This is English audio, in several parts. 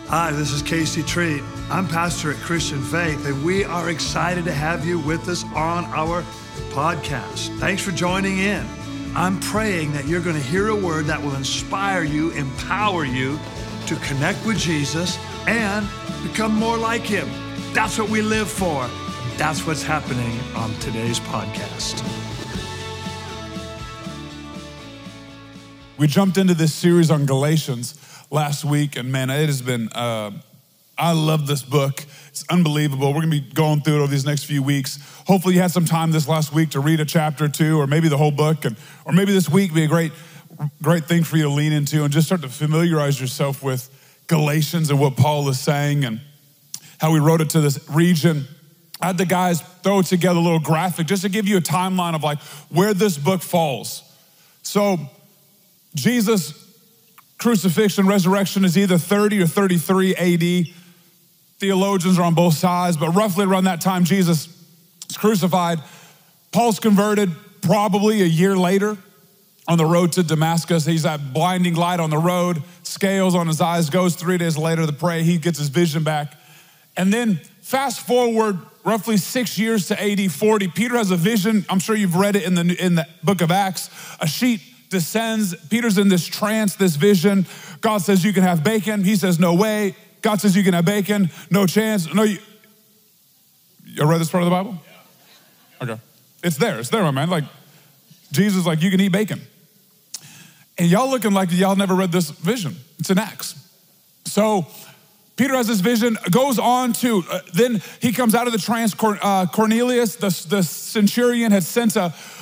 Hi, this is Casey Treat. I'm pastor at Christian Faith, and we are excited to have you with us on our podcast. Thanks for joining in. I'm praying that you're going to hear a word that will inspire you, empower you to connect with Jesus and become more like him. That's what we live for. That's what's happening on today's podcast. We jumped into this series on Galatians last week, and man, it has been, I love this book. It's unbelievable. We're gonna be going through it over these next few weeks. Hopefully you had some time this last week to read a chapter or two, or maybe the whole book, or maybe this week be a great thing for you to lean into and just start to familiarize yourself with Galatians and what Paul is saying and how he wrote it to this region. I had the guys throw together a little graphic just to give you a timeline of like where this book falls. So Jesus' crucifixion, resurrection is either 30 or 33 AD. Theologians are on both sides, but roughly around that time, Jesus is crucified. Paul's converted probably a year later on the road to Damascus. He's at blinding light on the road, scales on his eyes, goes 3 days later to pray. He gets his vision back. And then fast forward roughly 6 years to AD 40, Peter has a vision. I'm sure you've read it in the book of Acts. A sheet descends. Peter's in this trance, this vision. God says, you can have bacon. He says, no way. God says, you can have bacon. No chance. No, you read this part of the Bible? Yeah. Okay. It's there, my man. Like, Jesus, like, you can eat bacon. And y'all looking like y'all never read this vision. It's in Acts. So Peter has this vision, goes on to, then he comes out of the trance. Cornelius, the centurion, had sent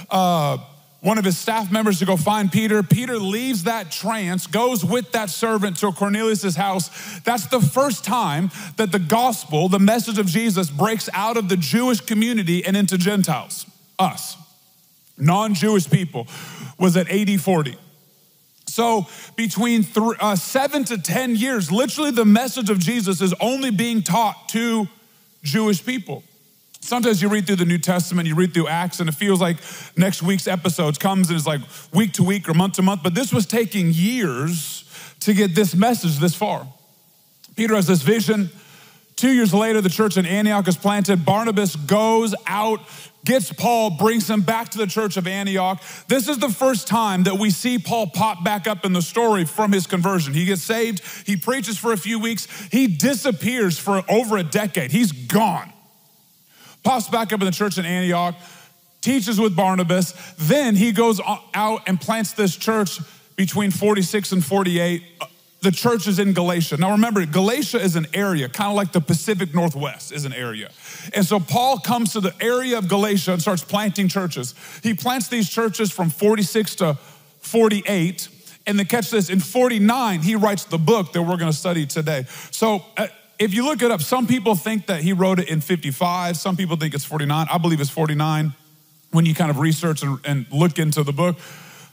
one of his staff members to go find Peter. Peter leaves that trance, goes with that servant to Cornelius' house. That's the first time that the gospel, the message of Jesus, breaks out of the Jewish community and into Gentiles, us, non-Jewish people, was at AD 40. So between 7 to 10 years, literally the message of Jesus is only being taught to Jewish people. Sometimes you read through the New Testament, you read through Acts, and it feels like next week's episodes comes and it's like week to week or month to month, but this was taking years to get this message this far. Peter has this vision. 2 years later, the church in Antioch is planted. Barnabas goes out, gets Paul, brings him back to the church of Antioch. This is the first time that we see Paul pop back up in the story from his conversion. He gets saved, he preaches for a few weeks, he disappears for over a decade. He's gone. Pops back up in the church in Antioch, teaches with Barnabas. Then he goes out and plants this church between 46 and 48. The church is in Galatia. Now remember, Galatia is an area, kind of like the Pacific Northwest is an area. And so Paul comes to the area of Galatia and starts planting churches. He plants these churches from 46 to 48. And then catch this, in 49, he writes the book that we're gonna study today. So if you look it up, some people think that he wrote it in 55. Some people think it's 49. I believe it's 49 when you kind of research and look into the book.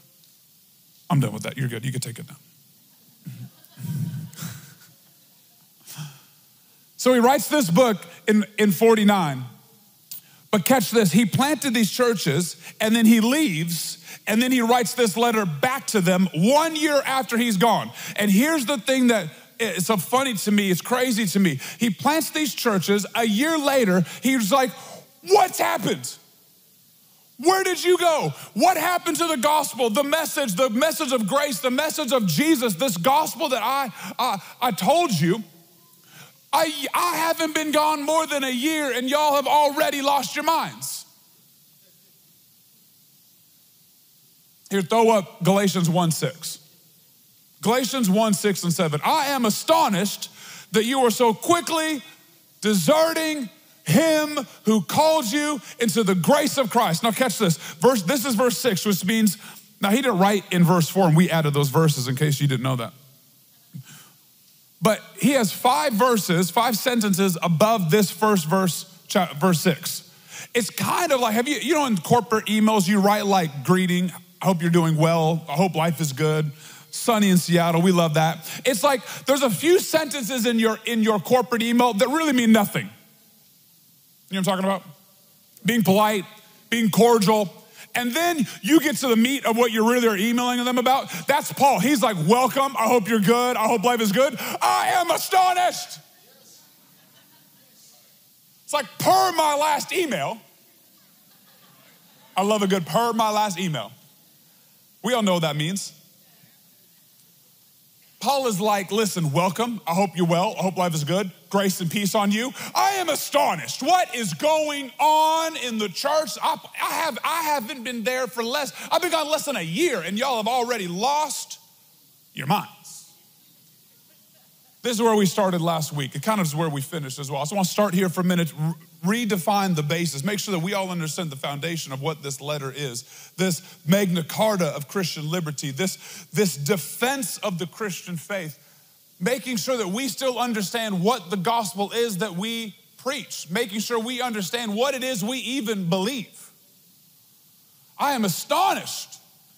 I'm done with that. You're good. You can take it now. So he writes this book in 49. But catch this, he planted these churches and then he leaves and then he writes this letter back to them 1 year after he's gone. And here's the thing that it's so funny to me, it's crazy to me. He plants these churches. A year later, he's like, what's happened? Where did you go? What happened to the gospel, the message of grace, the message of Jesus, this gospel that I told you? I haven't been gone more than a year and y'all have already lost your minds. Here, throw up Galatians 1:6. Galatians 1:6 and 7. I am astonished that you are so quickly deserting him who called you into the grace of Christ. Now catch this. This is verse 6, which means, now he didn't write in verse 4 and we added those verses in case you didn't know that. But he has 5 sentences above this first verse 6. It's kind of like, in corporate emails, you write like greeting, I hope you're doing well, I hope life is good. Sunny in Seattle, we love that. It's like there's a few sentences in your corporate email that really mean nothing. You know what I'm talking about? Being polite, being cordial. and then you get to the meat of what you're really emailing them about. That's Paul. He's like, welcome, I hope you're good, I hope life is good. I am astonished. It's like per my last email. I love a good per my last email. We all know what that means. Paul is like, listen, welcome. I hope you're well. I hope life is good. Grace and peace on you. I am astonished. What is going on in the church? I haven't been there for I've been gone less than a year, and y'all have already lost your minds. This is where we started last week. It kind of is where we finished as well. So I want to start here for a minute, redefine the basis, make sure that we all understand the foundation of what this letter is, this Magna Carta of Christian liberty, this defense of the Christian faith, making sure that we still understand what the gospel is that we preach, making sure we understand what it is we even believe. I am astonished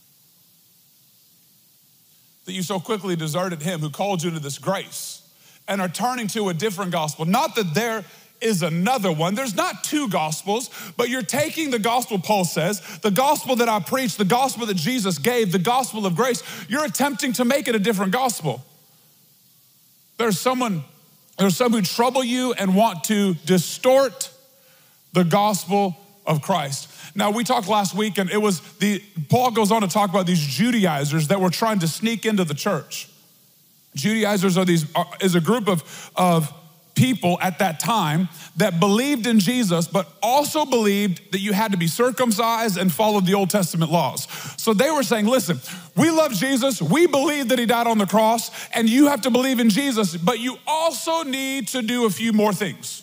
that you so quickly deserted him who called you to this grace and are turning to a different gospel. Not that there is another one. There's not two gospels, but you're taking the gospel, Paul says, the gospel that I preach, the gospel that Jesus gave, the gospel of grace, you're attempting to make it a different gospel. There's some who trouble you and want to distort the gospel of Christ. Now, we talked last week, and Paul goes on to talk about these Judaizers that were trying to sneak into the church. Judaizers is a group of people at that time that believed in Jesus, but also believed that you had to be circumcised and follow the Old Testament laws. So they were saying, listen, we love Jesus, we believe that he died on the cross, and you have to believe in Jesus, but you also need to do a few more things.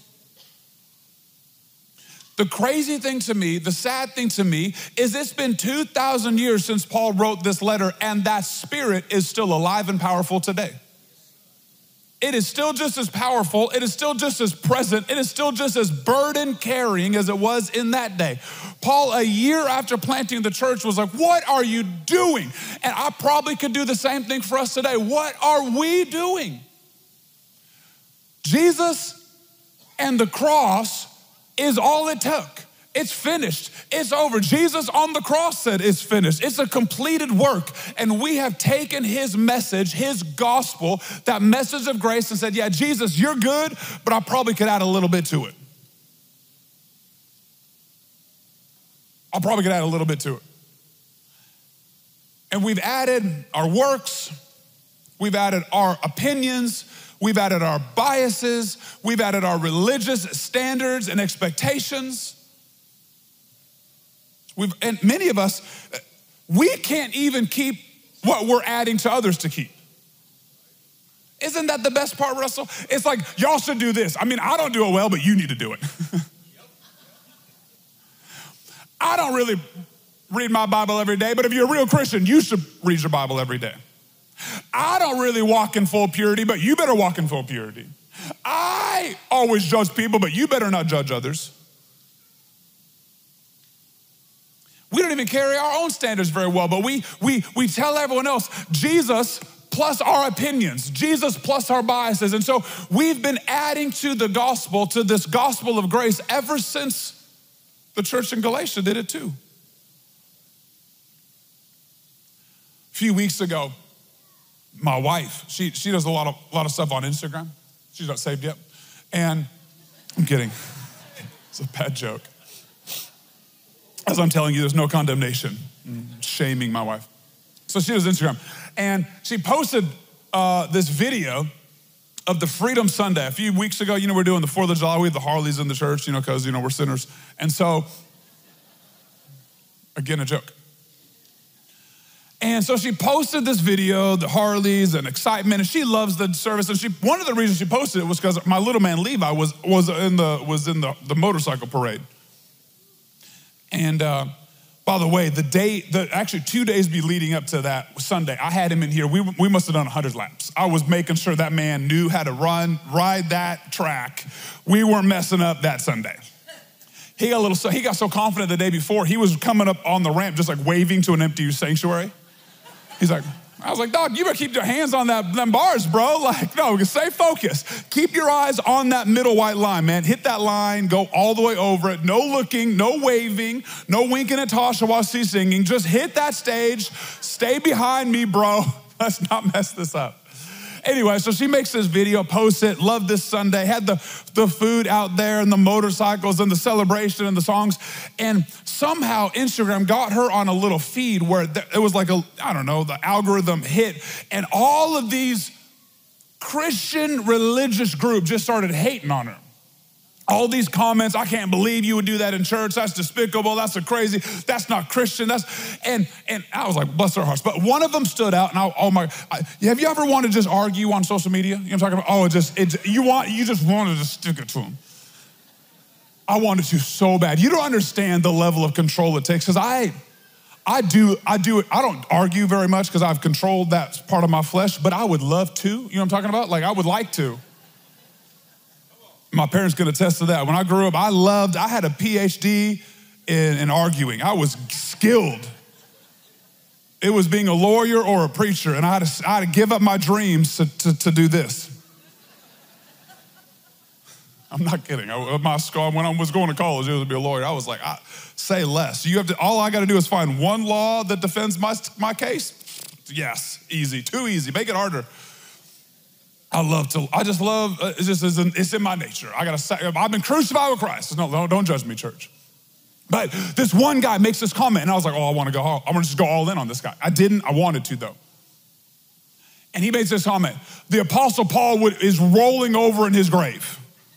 The crazy thing to me, the sad thing to me, is it's been 2,000 years since Paul wrote this letter, and that spirit is still alive and powerful today. It is still just as powerful, it is still just as present, it is still just as burden-carrying as it was in that day. Paul, a year after planting the church, was like, what are you doing? And I probably could do the same thing for us today. What are we doing? Jesus and the cross is all it took. It's finished. It's over. Jesus on the cross said it's finished. It's a completed work. And we have taken his message, his gospel, that message of grace, and said, yeah, Jesus, you're good, but I probably could add a little bit to it. I'll probably could add a little bit to it. And we've added our works, we've added our opinions, we've added our biases, we've added our religious standards and expectations. And many of us, we can't even keep what we're adding to others to keep. Isn't that the best part, Russell? It's like, y'all should do this. I mean, I don't do it well, but you need to do it. I don't really read my Bible every day, but if you're a real Christian, you should read your Bible every day. I don't really walk in full purity, but you better walk in full purity. I always judge people, but you better not judge others. We don't even carry our own standards very well, but we tell everyone else, Jesus plus our opinions, Jesus plus our biases. And so we've been adding to the gospel, to this gospel of grace, ever since the church in Galatia did it too. A few weeks ago, my wife, she does a lot of stuff on Instagram. She's not saved yet. And I'm kidding. It's a bad joke. As I'm telling you, there's no condemnation. Shaming my wife. So she does Instagram. And she posted this video of the Freedom Sunday. A few weeks ago, we're doing the 4th of July. We have the Harleys in the church, because, we're sinners. And so, again, a joke. And so she posted this video, the Harleys and excitement, and she loves the service. And one of the reasons she posted it was because my little man Levi was in the motorcycle parade. And by the way, actually 2 days leading up to that Sunday, I had him in here. We must have done 100 laps. I was making sure that man knew how to ride that track. We weren't messing up that Sunday. He got so confident the day before, he was coming up on the ramp just like waving to an empty sanctuary. He's like, I was like, dog, you better keep your hands on them bars, bro. Like, no, stay focused. Keep your eyes on that middle white line, man. Hit that line, go all the way over it. No looking, no waving, no winking at Tasha while she's singing. Just hit that stage. Stay behind me, bro. Let's not mess this up. Anyway, so she makes this video, posts it, loved this Sunday, had the food out there and the motorcycles and the celebration and the songs. And somehow Instagram got her on a little feed where it was like the algorithm hit. And all of these Christian religious groups just started hating on her. All these comments, I can't believe you would do that in church. That's despicable. That's crazy. That's not Christian. And I was like, bless their hearts. But one of them stood out, and have you ever wanted to just argue on social media? You know what I'm talking about? You just wanted to stick it to them. I wanted to so bad. You don't understand the level of control it takes, because I don't argue very much because I've controlled that part of my flesh, but I would love to. You know what I'm talking about? Like, I would like to. My parents can attest to that. When I grew up, I had a PhD in arguing. I was skilled. It was being a lawyer or a preacher, and I had to give up my dreams to do this. I'm not kidding. When I was going to college, it was to be a lawyer. I was like, say less. All I got to do is find one law that defends my case. Yes, easy, too easy. Make it harder. It's in my nature. I've been crucified with Christ. No, don't judge me, church. But this one guy makes this comment, and I was like, I want to just go all in on this guy. I wanted to, though. And he makes this comment: the Apostle Paul is rolling over in his grave.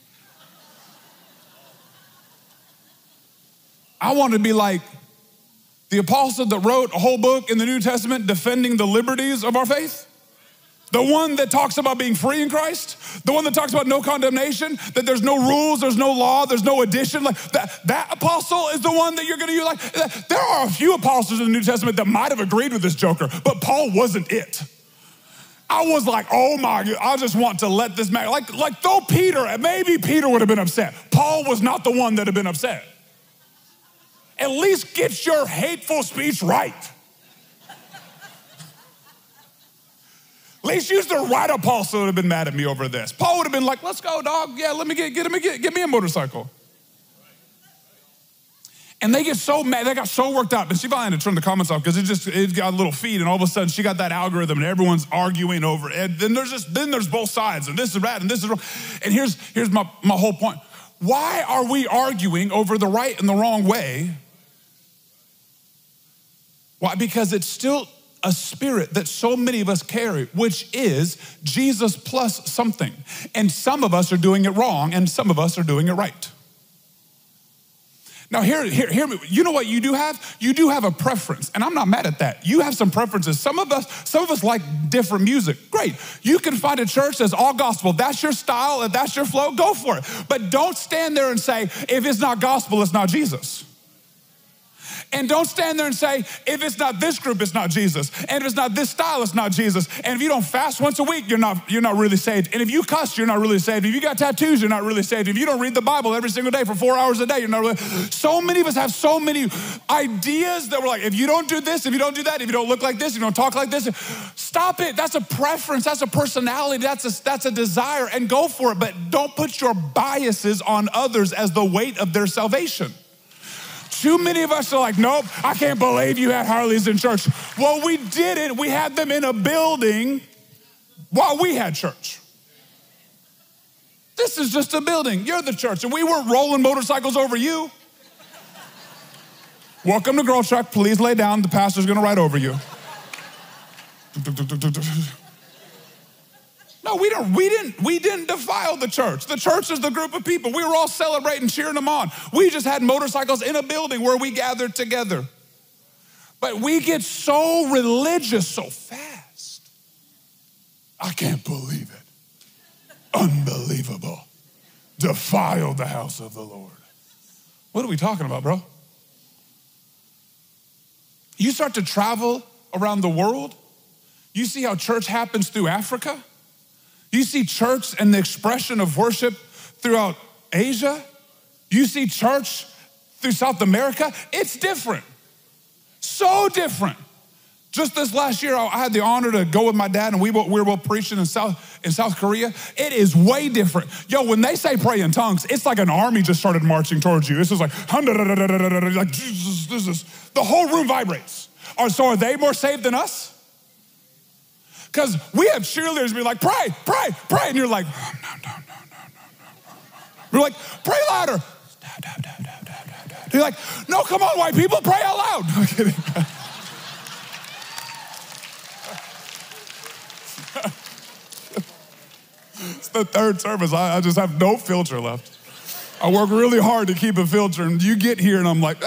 I wanted to be like, the apostle that wrote a whole book in the New Testament defending the liberties of our faith? The one that talks about being free in Christ, the one that talks about no condemnation, that there's no rules, there's no law, there's no addition. Like that apostle is the one that you're going to use. Like, there are a few apostles in the New Testament that might have agreed with this joker, but Paul wasn't it. I was like, oh my God, I just want to let this man, like though maybe Peter would have been upset. Paul was not the one that had been upset. At least get your hateful speech right. At least use the right apostle would have been mad at me over this. Paul would have been like, let's go, dog. Yeah, let me get me a motorcycle. And they get so mad, they got so worked up. And she finally had to turn the comments off because it got a little feed, and all of a sudden she got that algorithm and everyone's arguing over it. And then there's both sides, and this is bad and this is wrong. And here's my whole point. Why are we arguing over the right and the wrong way? Why? Because it's still a spirit that so many of us carry, which is Jesus plus something. And some of us are doing it wrong, and some of us are doing it right. Now, hear me. You know what you do have? You do have a preference, and I'm not mad at that. You have some preferences. Some of us like different music. Great. You can find a church that's all gospel. That's your style. If that's your flow, go for it. But don't stand there and say, if it's not gospel, it's not Jesus. And don't stand there and say, if it's not this group, it's not Jesus. And if it's not this style, it's not Jesus. And if you don't fast once a week, you're not really saved. And if you cuss, you're not really saved. If you got tattoos, you're not really saved. If you don't read the Bible every single day for 4 hours a day, you're not really. So many of us have so many ideas that we're like, if you don't do this, if you don't do that, if you don't look like this, if you don't talk like this, stop it. That's a preference. That's a personality. That's a desire, and go for it. But don't put your biases on others as the weight of their salvation. Too many of us are like, nope, I can't believe you had Harleys in church. Well, we didn't. We had them in a building while we had church. This is just a building. You're the church, and we weren't rolling motorcycles over you. Welcome to Girl Truck. Please lay down. The pastor's going to ride over you. No, we didn't defile the church. The church is the group of people. We were all celebrating, cheering them on. We just had motorcycles in a building where we gathered together. But we get so religious so fast. I can't believe it. Unbelievable. Defile the house of the Lord. What are we talking about, bro? You start to travel around the world. You see how church happens through Africa. You see church and the expression of worship throughout Asia. You see church through South America. It's different. So different. Just this last year, I had the honor to go with my dad, and we were both preaching in South Korea. It is way different. Yo, when they say pray in tongues, it's like an army just started marching towards you. It's just like Jesus, the whole room vibrates. So are they more saved than us? Because we have cheerleaders be like, pray, pray, pray. And you're like, no. We're like, pray louder. You're like, no, come on, white people, pray out loud. I'm kidding. It's the third service. I just have no filter left. I work really hard to keep a filter, and you get here, and I'm like,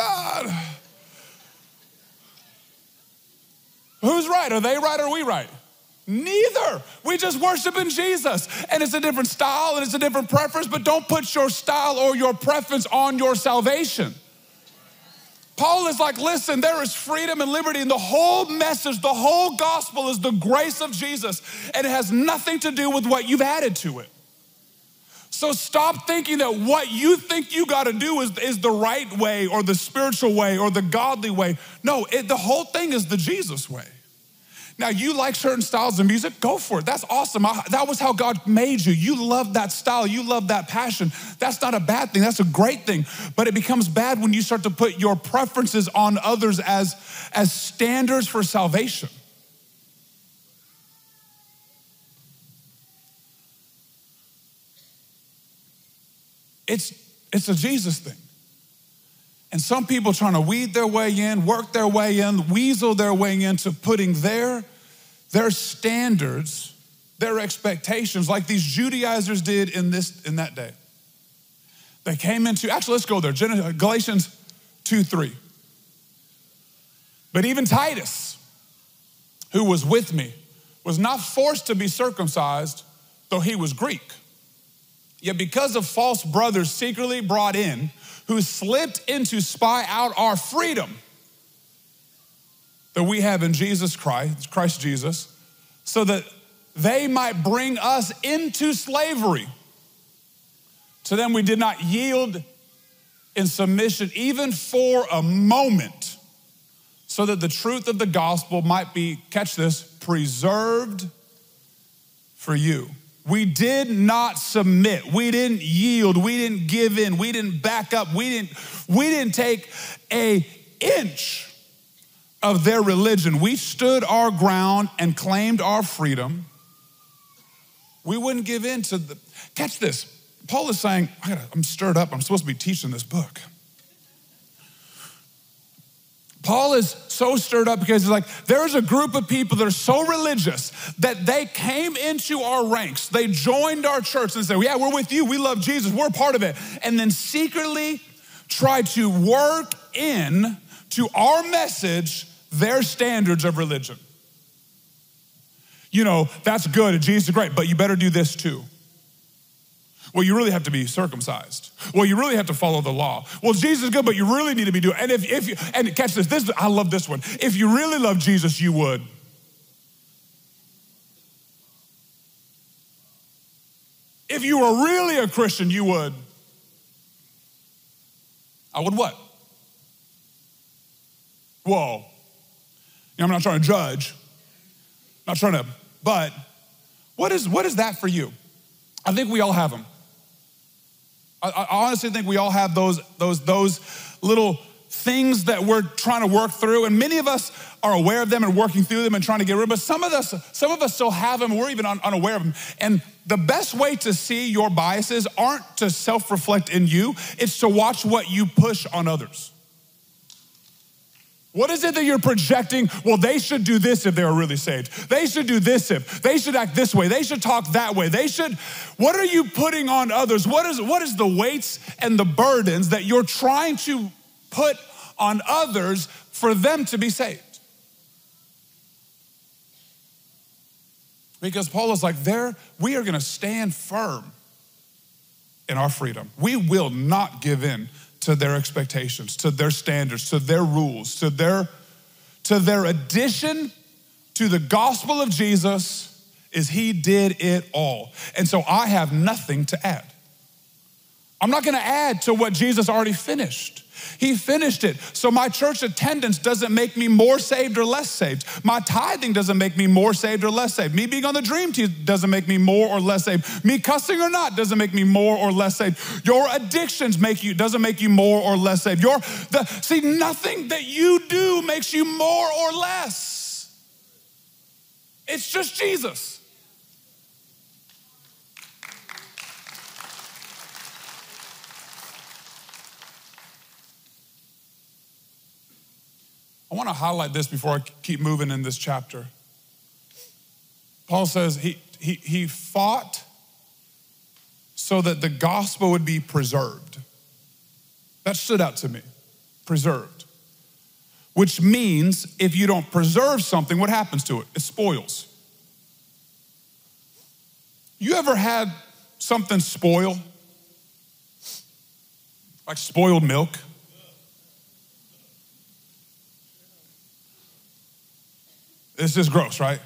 Who's right? Are they right or are we right? Neither. We just worship in Jesus. And it's a different style and it's a different preference, but don't put your style or your preference on your salvation. Paul is like, listen, there is freedom and liberty, and the whole message, the whole gospel is the grace of Jesus, and it has nothing to do with what you've added to it. So stop thinking that what you think you got to do is the right way or the spiritual way or the godly way. No, the whole thing is the Jesus way. Now, you like certain styles of music, go for it. That's awesome. That was how God made you. You love that style. You love that passion. That's not a bad thing. That's a great thing. But it becomes bad when you start to put your preferences on others as standards for salvation. It's a Jesus thing. And some people trying to weed their way in, work their way in, weasel their way into putting their standards, their expectations, like these Judaizers did in that day. They came into, actually, let's go there, Galatians 2:3. But even Titus, who was with me, was not forced to be circumcised, though he was Greek. Yet because of false brothers secretly brought in, who slipped in to spy out our freedom that we have in Jesus Christ Jesus, so that they might bring us into slavery. To them we did not yield in submission even for a moment, so that the truth of the gospel might be, catch this, preserved for you. We did not submit. We didn't yield. We didn't give in. We didn't back up. We didn't take an inch of their religion. We stood our ground and claimed our freedom. We wouldn't give in to the, catch this. Paul is saying, I'm stirred up. I'm supposed to be teaching this book. Paul is so stirred up because he's like, there's a group of people that are so religious that they came into our ranks. They joined our church and said, yeah, we're with you. We love Jesus. We're part of it. And then secretly tried to work in to our message their standards of religion. You know, that's good and Jesus is great, but you better do this too. Well, you really have to be circumcised. Well, you really have to follow the law. Well, Jesus is good, but you really need to be doing. And if you, and catch this, I love this one. If you really love Jesus, you would. If you were really a Christian, you would. I would what? Whoa. I'm not trying to judge. Not trying to, but what is that for you? I think we all have them. I honestly think we all have those little things that we're trying to work through, and many of us are aware of them and working through them and trying to get rid of them, but some of us still have them, we're even unaware of them. And the best way to see your biases aren't to self-reflect in you, it's to watch what you push on others. What is it that you're projecting? Well, they should do this if they were really saved. They should do this if. They should act this way. They should talk that way. What are you putting on others? What is the weights and the burdens that you're trying to put on others for them to be saved? Because Paul is like, we are gonna stand firm in our freedom. We will not give in to their expectations, to their standards, to their rules, to their addition to the gospel of Jesus is he did it all. And so I have nothing to add. I'm not gonna add to what Jesus already finished. He finished it. So my church attendance doesn't make me more saved or less saved. My tithing doesn't make me more saved or less saved. Me being on the dream team doesn't make me more or less saved. Me cussing or not doesn't make me more or less saved. Your addictions doesn't make you more or less saved. See, nothing that you do makes you more or less. It's just Jesus. I want to highlight this before I keep moving in this chapter. Paul says he fought so that the gospel would be preserved. That stood out to me, preserved. Which means if you don't preserve something, what happens to it? It spoils. You ever had something spoil? Like spoiled milk? This is gross, right?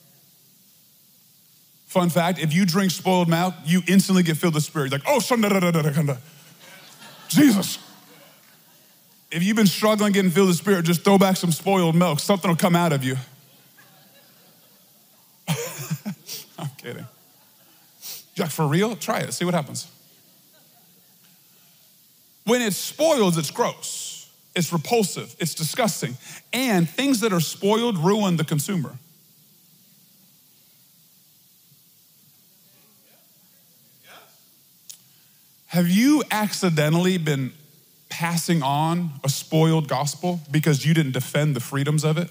Fun fact, if you drink spoiled milk, you instantly get filled with the Spirit. You're like, oh, Jesus. If you've been struggling getting filled with the Spirit, just throw back some spoiled milk. Something will come out of you. I'm kidding. You're like, for real? Try it, see what happens. When it spoils, it's gross. It's repulsive, it's disgusting. And things that are spoiled ruin the consumer. Have you accidentally been passing on a spoiled gospel because you didn't defend the freedoms of it?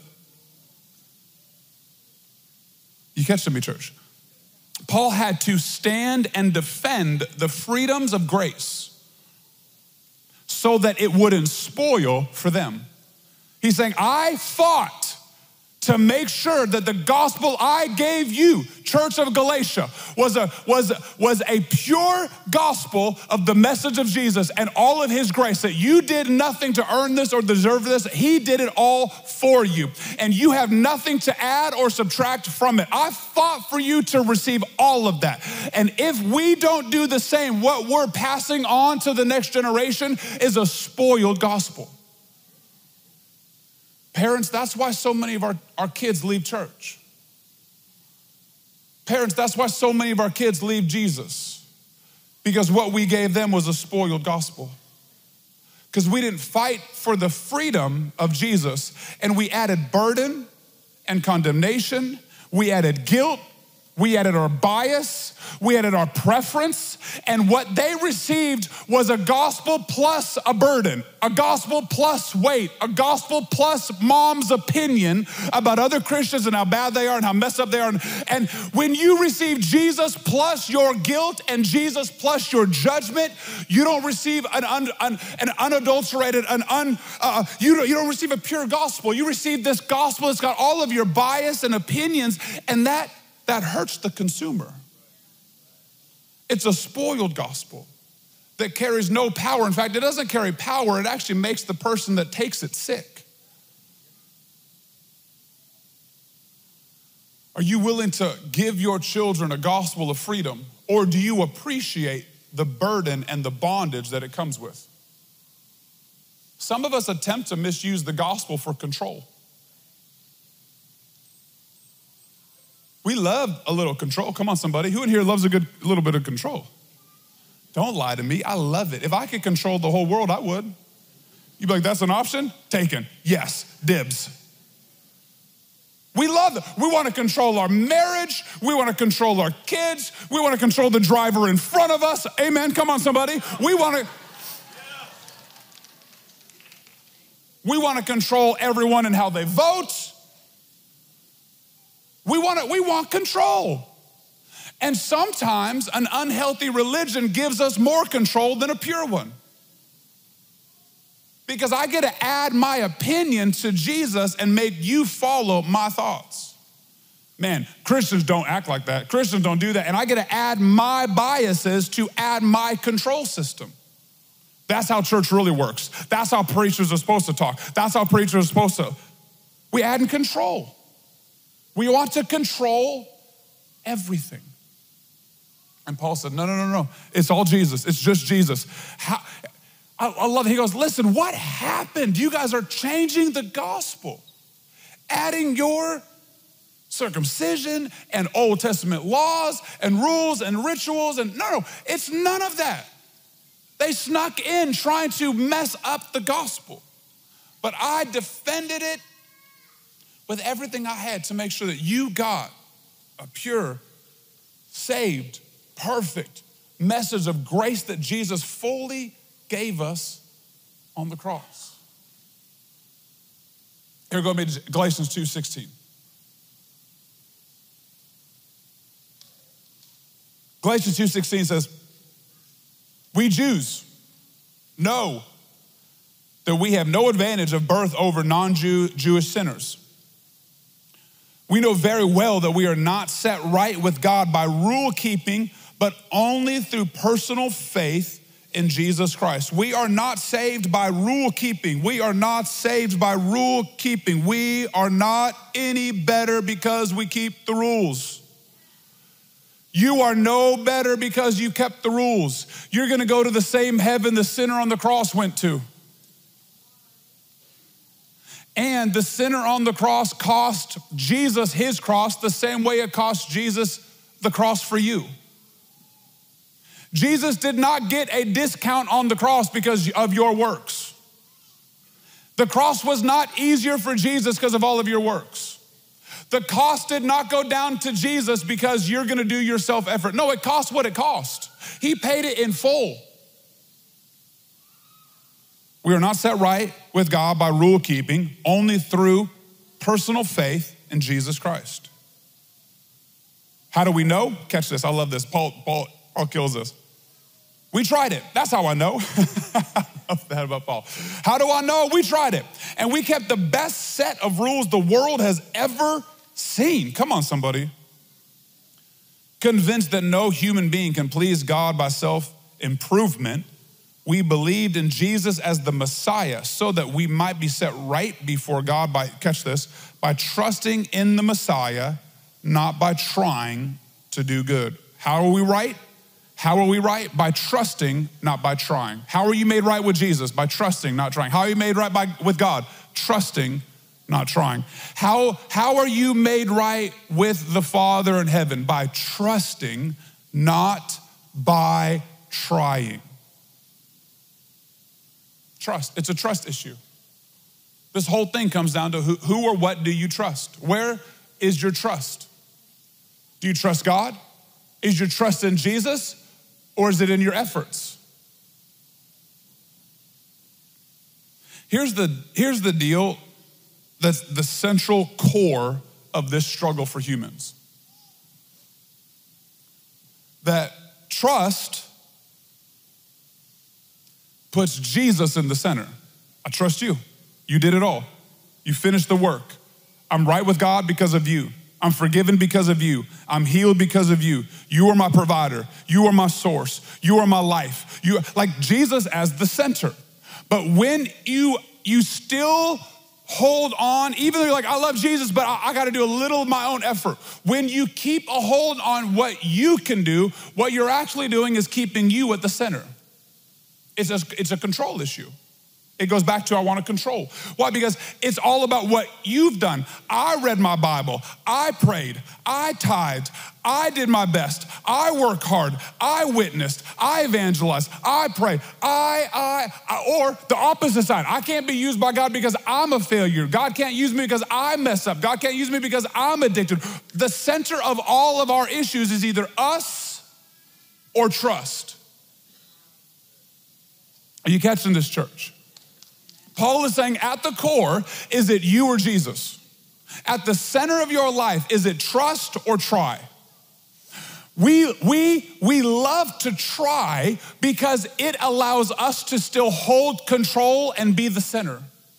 You catch me, church? Paul had to stand and defend the freedoms of grace so that it wouldn't spoil for them. He's saying, I fought to make sure that the gospel I gave you, Church of Galatia, was a pure gospel of the message of Jesus and all of his grace, that you did nothing to earn this or deserve this. He did it all for you. And you have nothing to add or subtract from it. I fought for you to receive all of that. And if we don't do the same, what we're passing on to the next generation is a spoiled gospel. Parents, that's why so many of our kids leave church. Parents, that's why so many of our kids leave Jesus. Because what we gave them was a spoiled gospel. Because we didn't fight for the freedom of Jesus, and we added burden and condemnation. We added guilt. We added our bias, we added our preference, and what they received was a gospel plus a burden, a gospel plus weight, a gospel plus mom's opinion about other Christians and how bad they are and how messed up they are. And when you receive Jesus plus your guilt and Jesus plus your judgment, you don't receive an unadulterated, you don't receive a pure gospel. You receive this gospel that's got all of your bias and opinions, and that hurts the consumer. It's a spoiled gospel that carries no power. In fact, it doesn't carry power. It actually makes the person that takes it sick. Are you willing to give your children a gospel of freedom, or do you appreciate the burden and the bondage that it comes with? Some of us attempt to misuse the gospel for control. We love a little control. Come on, somebody. Who in here loves a little bit of control? Don't lie to me. I love it. If I could control the whole world, I would. You'd be like, that's an option? Taken. Yes, dibs. We love it. We want to control our marriage. We want to control our kids. We want to control the driver in front of us. Amen. Come on, somebody. We want to control everyone and how they vote. We want control. And sometimes an unhealthy religion gives us more control than a pure one. Because I get to add my opinion to Jesus and make you follow my thoughts. Man, Christians don't act like that. Christians don't do that. And I get to add my biases to add my control system. That's how church really works. That's how preachers are supposed to talk. That's how preachers are supposed to. We add in control. We want to control everything. And Paul said, no. It's all Jesus. It's just Jesus. I love it. He goes, listen, what happened? You guys are changing the gospel, adding your circumcision and Old Testament laws and rules and rituals. And no, it's none of that. They snuck in trying to mess up the gospel. But I defended it with everything I had to make sure that you got a pure, saved, perfect message of grace that Jesus fully gave us on the cross. Here we go to Galatians 2:16. Galatians 2:16 says, we Jews know that we have no advantage of birth over non-Jewish sinners. We know very well that we are not set right with God by rule keeping, but only through personal faith in Jesus Christ. We are not saved by rule keeping. We are not saved by rule keeping. We are not any better because we keep the rules. You are no better because you kept the rules. You're gonna go to the same heaven the sinner on the cross went to. And the sinner on the cross cost Jesus his cross the same way it cost Jesus the cross for you. Jesus did not get a discount on the cross because of your works. The cross was not easier for Jesus because of all of your works. The cost did not go down to Jesus because you're gonna do your self-effort. No, it cost what it cost. He paid it in full. We are not set right with God by rule keeping, only through personal faith in Jesus Christ. How do we know? Catch this, I love this. Paul kills this. We tried it, that's how I know. I love that about Paul. How do I know? We tried it. And we kept the best set of rules the world has ever seen. Come on, somebody. Convinced that no human being can please God by self-improvement, we believed in Jesus as the Messiah so that we might be set right before God by, catch this, by trusting in the Messiah, not by trying to do good. How are we right? How are we right? By trusting, not by trying. How are you made right with Jesus? By trusting, not trying. How are you made right with God? Trusting, not trying. How are you made right with the Father in heaven? By trusting, not by trying. Trust, it's a trust issue. This whole thing comes down to who or what do you trust? Where is your trust? Do you trust God? Is your trust in Jesus? Or is it in your efforts? Here's the deal that's the central core of this struggle for humans. That trust puts Jesus in the center. I trust you. You did it all. You finished the work. I'm right with God because of you. I'm forgiven because of you. I'm healed because of you. You are my provider. You are my source. You are my life. You like Jesus as the center. But when you still hold on, even though you're like, I love Jesus, but I got to do a little of my own effort. When you keep a hold on what you can do, what you're actually doing is keeping you at the center. It's a control issue. It goes back to I want to control. Why? Because it's all about what you've done. I read my Bible. I prayed. I tithed. I did my best. I worked hard. I witnessed. I evangelized. I prayed. Or the opposite side. I can't be used by God because I'm a failure. God can't use me because I mess up. God can't use me because I'm addicted. The center of all of our issues is either us or trust. Are you catching this, church? Paul is saying at the core, is it you or Jesus? At the center of your life, is it trust or try? We love to try because it allows us to still hold control and be the center.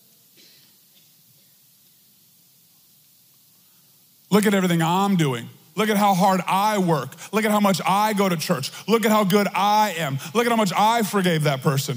Look at everything I'm doing. Look at how hard I work. Look at how much I go to church. Look at how good I am. Look at how much I forgave that person.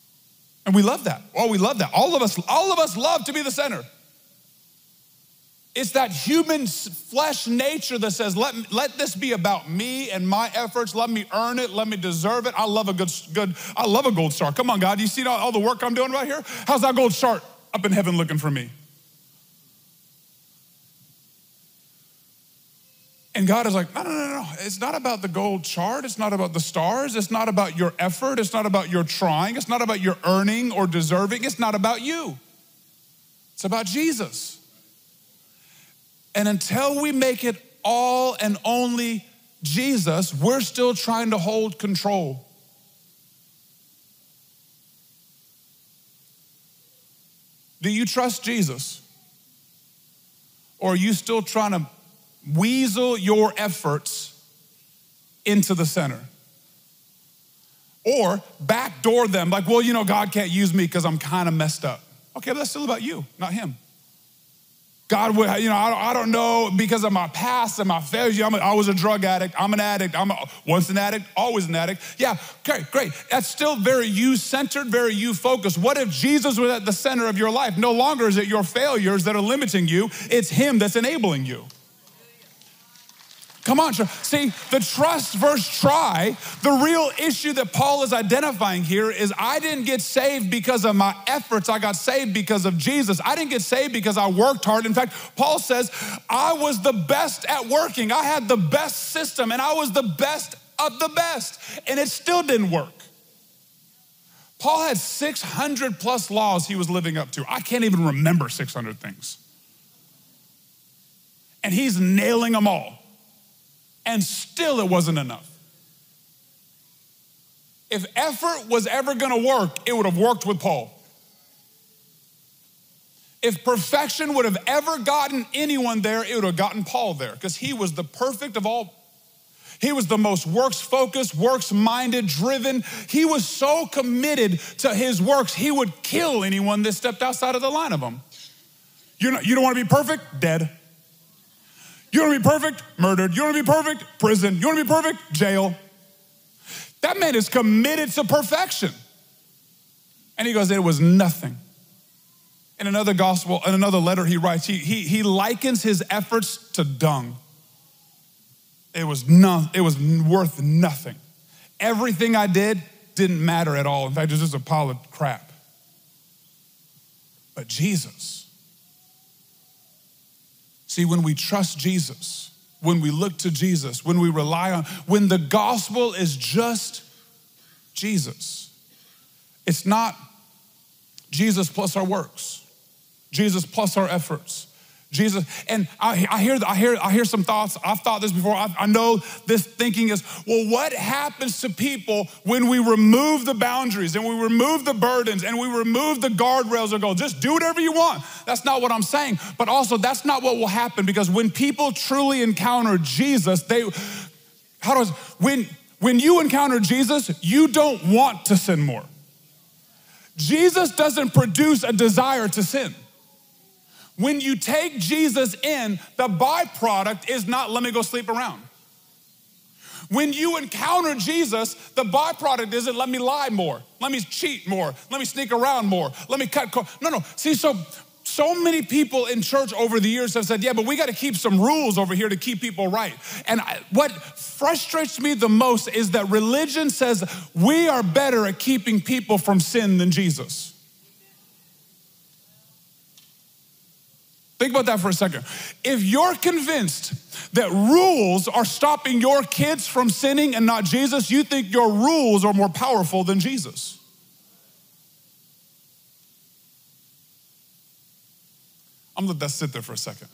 And we love that. Oh, we love that. All of us love to be the center. It's that human flesh nature that says, let this be about me and my efforts. Let me earn it. Let me deserve it. I love a gold star. Come on, God. You see all the work I'm doing right here? How's that gold star up in heaven looking for me? And God is like, no. It's not about the gold chart. It's not about the stars. It's not about your effort. It's not about your trying. It's not about your earning or deserving. It's not about you. It's about Jesus. And until we make it all and only Jesus, we're still trying to hold control. Do you trust Jesus? Or are you still trying to weasel your efforts into the center? Or backdoor them like, well, God can't use me because I'm kind of messed up. Okay, but that's still about you, not him. God would, I don't know, because of my past and my failures. I was a drug addict. I'm an addict. Once an addict, always an addict. Yeah, okay, great. That's still very you-centered, very you-focused. What if Jesus was at the center of your life? No longer is it your failures that are limiting you. It's him that's enabling you. Come on, see, the trust versus try, the real issue that Paul is identifying here is I didn't get saved because of my efforts. I got saved because of Jesus. I didn't get saved because I worked hard. In fact, Paul says, I was the best at working. I had the best system and I was the best of the best, and it still didn't work. Paul had 600 plus laws he was living up to. I can't even remember 600 things. And he's nailing them all. And still it wasn't enough. If effort was ever gonna work, it would have worked with Paul. If perfection would have ever gotten anyone there, it would have gotten Paul there, because he was the perfect of all. He was the most works-focused, works-minded, driven. He was so committed to his works, he would kill anyone that stepped outside of the line of him. You don't wanna be perfect? Dead. You want to be perfect? Murdered. You want to be perfect? Prison. You want to be perfect? Jail. That man is committed to perfection. And he goes, it was nothing. In another gospel, in another letter he writes, he likens his efforts to dung. It was worth nothing. Everything I did didn't matter at all. In fact, it was just a pile of crap. But Jesus. See, when we trust Jesus, when we look to Jesus, when we rely on, when the gospel is just Jesus, it's not Jesus plus our works, Jesus plus our efforts. Jesus, and I hear some thoughts. I've thought this before. I know this thinking is, well, what happens to people when we remove the boundaries and we remove the burdens and we remove the guardrails and go, just do whatever you want? That's not what I'm saying. But also, that's not what will happen, because when people truly encounter Jesus, when you encounter Jesus, you don't want to sin more. Jesus doesn't produce a desire to sin. When you take Jesus in, the byproduct is not, let me go sleep around. When you encounter Jesus, the byproduct isn't, let me lie more, let me cheat more, let me sneak around more, let me cut. No. See, so many people in church over the years have said, yeah, but we got to keep some rules over here to keep people right. And what frustrates me the most is that religion says we are better at keeping people from sin than Jesus. Think about that for a second. If you're convinced that rules are stopping your kids from sinning and not Jesus, you think your rules are more powerful than Jesus. I'm gonna let that sit there for a second.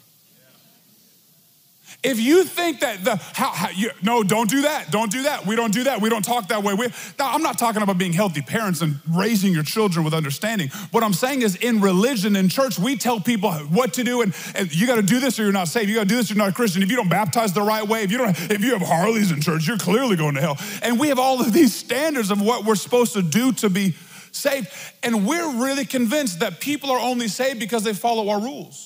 If you think that no, don't do that. Don't do that. We don't do that. We don't talk that way. Now, I'm not talking about being healthy parents and raising your children with understanding. What I'm saying is, in religion, in church, we tell people what to do, and you got to do this or you're not saved. You got to do this or you're not a Christian. If you don't baptize the right way, if you have Harleys in church, you're clearly going to hell. And we have all of these standards of what we're supposed to do to be saved. And we're really convinced that people are only saved because they follow our rules.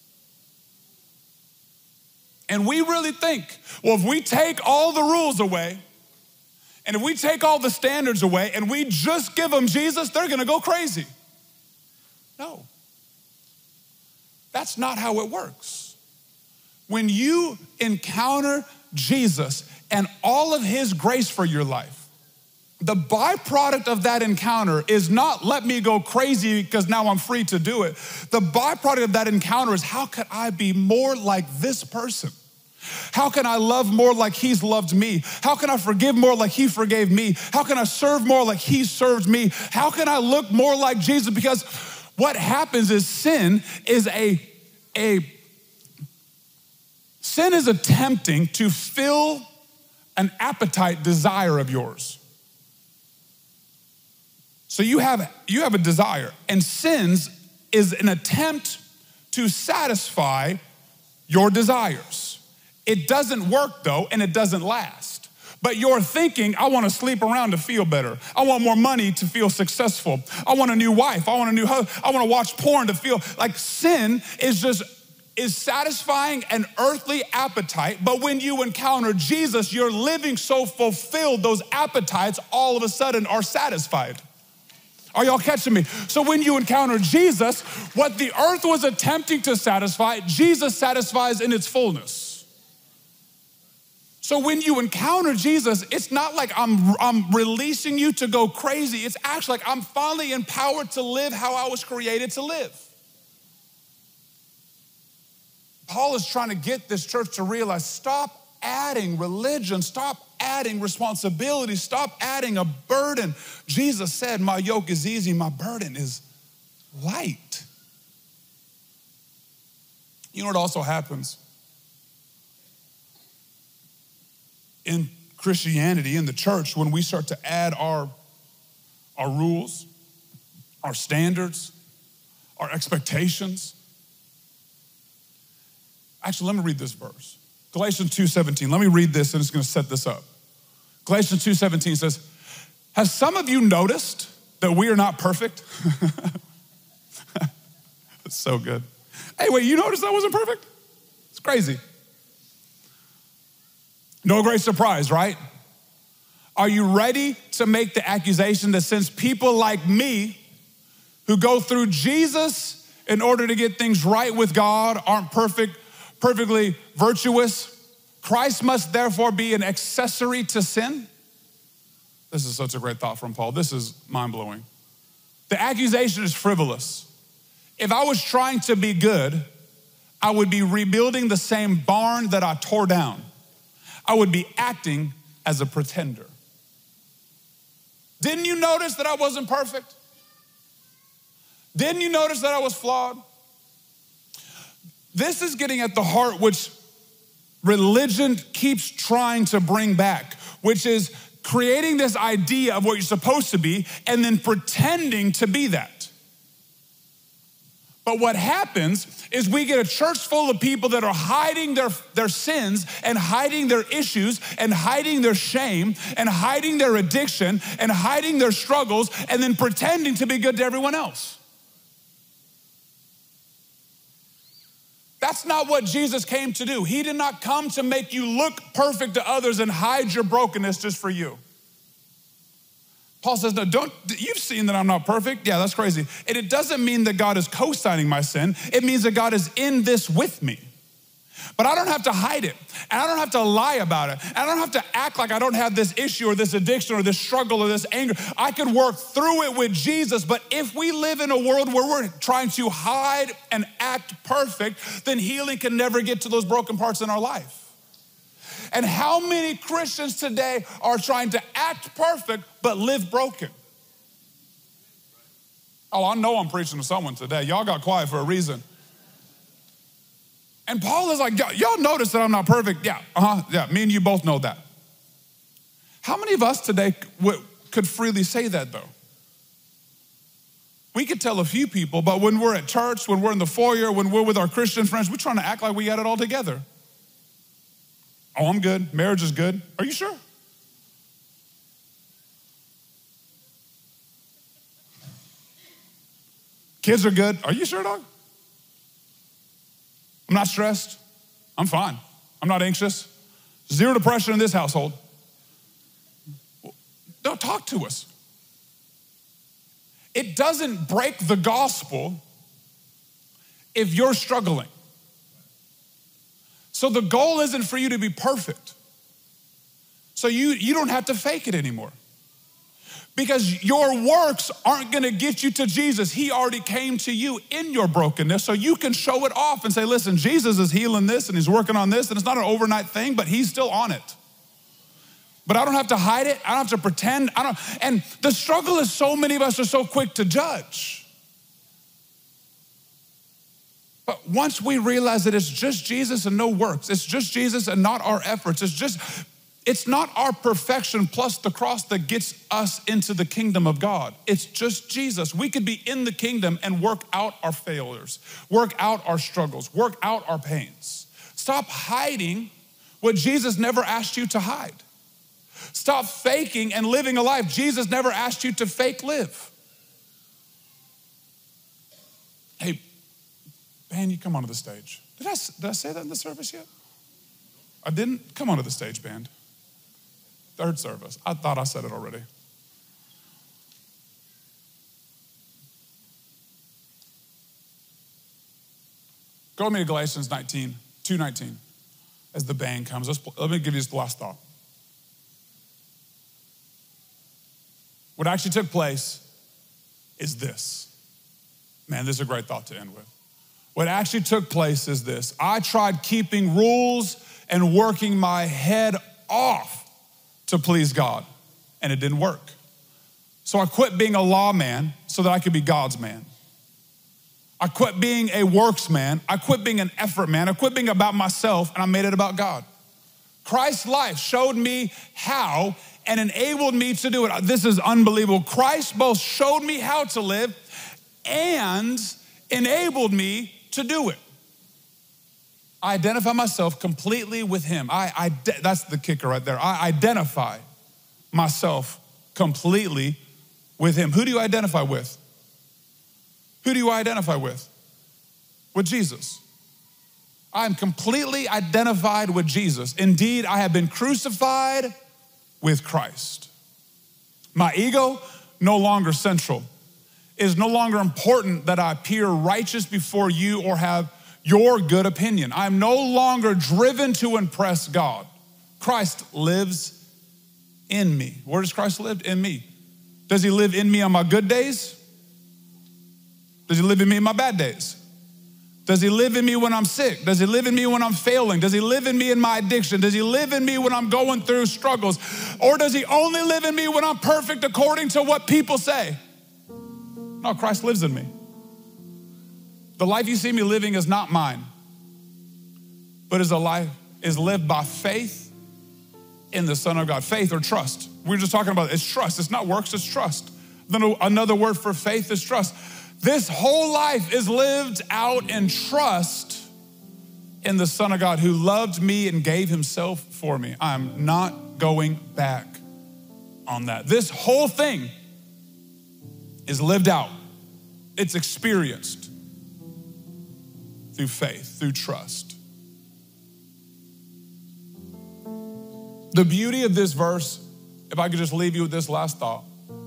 And we really think, well, if we take all the rules away, and if we take all the standards away, and we just give them Jesus, they're gonna go crazy. No. That's not how it works. when you encounter Jesus and all of his grace for your life, the byproduct of that encounter is not let me go crazy because now I'm free to do it. The byproduct of that encounter is how could I be more like this person? How can I love more like he's loved me? How can I forgive more like he forgave me? How can I serve more like he served me? How can I look more like Jesus? Because what happens is sin is attempting to fill an appetite desire of yours. So you have a desire, and sins is an attempt to satisfy your desires. It doesn't work though, and it doesn't last. But you're thinking, I want to sleep around to feel better. I want more money to feel successful. I want a new wife. I want a new husband. I want to watch porn to feel like sin is satisfying an earthly appetite. But when you encounter Jesus, you're living so fulfilled, those appetites all of a sudden are satisfied. Are y'all catching me? So when you encounter Jesus, what the earth was attempting to satisfy, Jesus satisfies in its fullness. So when you encounter Jesus, it's not like I'm releasing you to go crazy. It's actually like I'm finally empowered to live how I was created to live. Paul is trying to get this church to realize, stop adding religion, stop adding responsibility, stop adding a burden. Jesus said, my yoke is easy, my burden is light. You know what also happens? In Christianity, in the church, when we start to add our rules, our standards, our expectations. Actually, let me read this verse. Galatians 2:17. Let me read this and it's going to set this up. Galatians 2:17 says, has some of you noticed that we are not perfect? That's so good. Hey, wait, you noticed I wasn't perfect? It's crazy. No great surprise, right? Are you ready to make the accusation that since people like me who go through Jesus in order to get things right with God aren't perfectly virtuous, Christ must therefore be an accessory to sin? This is such a great thought from Paul. This is mind-blowing. The accusation is frivolous. If I was trying to be good, I would be rebuilding the same barn that I tore down. I would be acting as a pretender. Didn't you notice that I wasn't perfect? Didn't you notice that I was flawed? This is getting at the heart which religion keeps trying to bring back, which is creating this idea of what you're supposed to be and then pretending to be that. But what happens is we get a church full of people that are hiding their sins and hiding their issues and hiding their shame and hiding their addiction and hiding their struggles and then pretending to be good to everyone else. That's not what Jesus came to do. He did not come to make you look perfect to others and hide your brokenness just for you. Paul says, no, you've seen that I'm not perfect. Yeah, that's crazy. And it doesn't mean that God is co-signing my sin. It means that God is in this with me. But I don't have to hide it. And I don't have to lie about it. And I don't have to act like I don't have this issue or this addiction or this struggle or this anger. I can work through it with Jesus. But if we live in a world where we're trying to hide and act perfect, then healing can never get to those broken parts in our life. And how many Christians today are trying to act perfect but live broken? Oh, I know I'm preaching to someone today. Y'all got quiet for a reason. And Paul is like, y'all notice that I'm not perfect? Yeah, me and you both know that. How many of us today could freely say that though? We could tell a few people, but when we're at church, when we're in the foyer, when we're with our Christian friends, we're trying to act like we got it all together. Oh, I'm good. Marriage is good. Are you sure? Kids are good. Are you sure, dog? I'm not stressed. I'm fine. I'm not anxious. Zero depression in this household. Don't talk to us. It doesn't break the gospel if you're struggling. So the goal isn't for you to be perfect. So you don't have to fake it anymore. Because your works aren't gonna get you to Jesus. He already came to you in your brokenness, so you can show it off and say, listen, Jesus is healing this and he's working on this, and it's not an overnight thing, but he's still on it. But I don't have to hide it, I don't have to pretend, and the struggle is so many of us are so quick to judge. But once we realize that it's just Jesus and no works, it's just Jesus and not our efforts, it's not our perfection plus the cross that gets us into the kingdom of God. It's just Jesus. We could be in the kingdom and work out our failures, work out our struggles, work out our pains. Stop hiding what Jesus never asked you to hide. Stop faking and living a life Jesus never asked you to fake live. Hey, band, you come onto the stage. Did I say that in the service yet? I didn't? Come onto the stage, band. Third service. I thought I said it already. Go with me to Galatians 2:19, as the band comes. Let me give you the last thought. What actually took place is this. Man, this is a great thought to end with. What actually took place is this. I tried keeping rules and working my head off to please God, and it didn't work. So I quit being a law man so that I could be God's man. I quit being a works man. I quit being an effort man. I quit being about myself, and I made it about God. Christ's life showed me how and enabled me to do it. This is unbelievable. Christ both showed me how to live and enabled me to do it. I identify myself completely with him. That's the kicker right there. I identify myself completely with him. Who do you identify with? Who do you identify with? With Jesus. I am completely identified with Jesus. Indeed, I have been crucified with Christ. My ego, no longer central. It is no longer important that I appear righteous before you or have your good opinion. I'm no longer driven to impress God. Christ lives in me. Where does Christ live? In me. Does he live in me on my good days? Does he live in me in my bad days? Does he live in me when I'm sick? Does he live in me when I'm failing? Does he live in me in my addiction? Does he live in me when I'm going through struggles? Or does he only live in me when I'm perfect according to what people say? No, Christ lives in me. The life you see me living is not mine, but is a life is lived by faith in the Son of God. Faith or trust. We were just talking about it. It's trust. It's not works, it's trust. Then another word for faith is trust. This whole life is lived out in trust in the Son of God who loved me and gave himself for me. I'm not going back on that. This whole thing is lived out. It's experienced through faith, through trust. The beauty of this verse, if I could just leave you with this last thought,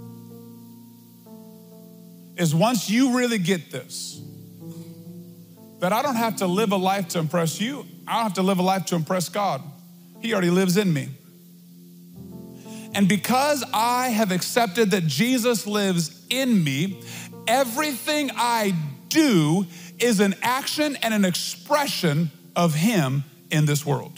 is once you really get this, that I don't have to live a life to impress you. I don't have to live a life to impress God. He already lives in me. And because I have accepted that Jesus lives in me, everything I do is an action and an expression of him in this world.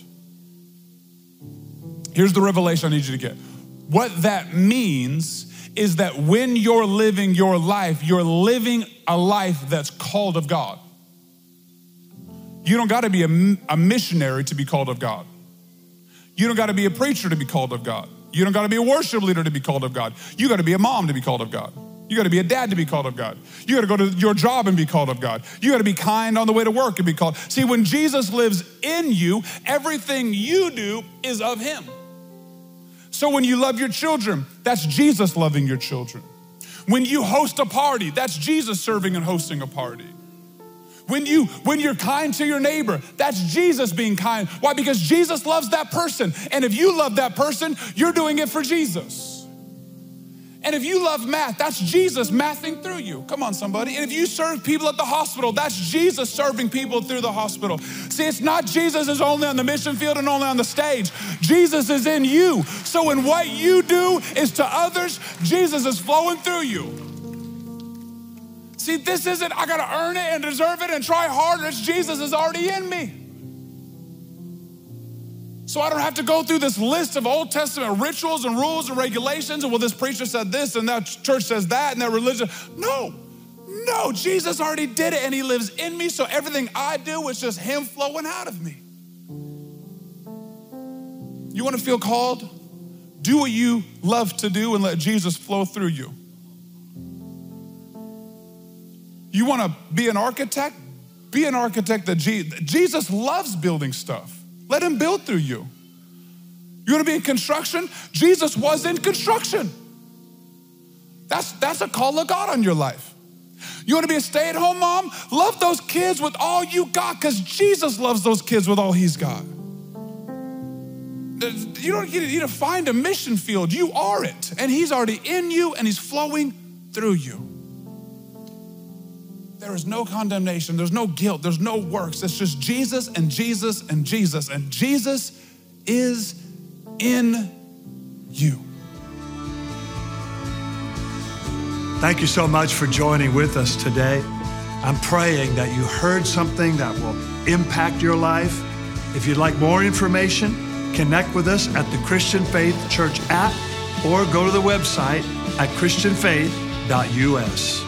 Here's the revelation I need you to get. What that means is that when you're living your life, you're living a life that's called of God. You don't gotta be a missionary to be called of God. You don't gotta be a preacher to be called of God. You don't gotta be a worship leader to be called of God. You gotta be a mom to be called of God. You gotta be a dad to be called of God. You gotta go to your job and be called of God. You gotta be kind on the way to work and be called. See, when Jesus lives in you, everything you do is of him. So when you love your children, that's Jesus loving your children. When you host a party, that's Jesus serving and hosting a party. When you're kind to your neighbor, that's Jesus being kind. Why? Because Jesus loves that person. And if you love that person, you're doing it for Jesus. And if you love math, that's Jesus mathing through you. Come on, somebody. And if you serve people at the hospital, that's Jesus serving people through the hospital. See, it's not Jesus is only on the mission field and only on the stage. Jesus is in you. So in what you do is to others, Jesus is flowing through you. See, this isn't, I gotta earn it and deserve it and try harder. It's Jesus is already in me. So I don't have to go through this list of Old Testament rituals and rules and regulations, and well, this preacher said this and that church says that and that religion. No, Jesus already did it and he lives in me, so everything I do is just him flowing out of me. You wanna feel called? Do what you love to do and let Jesus flow through you. You wanna be an architect? Be an architect that Jesus loves building stuff. Let him build through you. You wanna be in construction? Jesus was in construction. That's a call of God on your life. You wanna be a stay-at-home mom? Love those kids with all you got, because Jesus loves those kids with all he's got. You don't need to find a mission field. You are it, and he's already in you and he's flowing through you. There is no condemnation, there's no guilt, there's no works. It's just Jesus and Jesus and Jesus, and Jesus is in you. Thank you so much for joining with us today. I'm praying that you heard something that will impact your life. If you'd like more information, connect with us at the Christian Faith Church app or go to the website at christianfaith.us.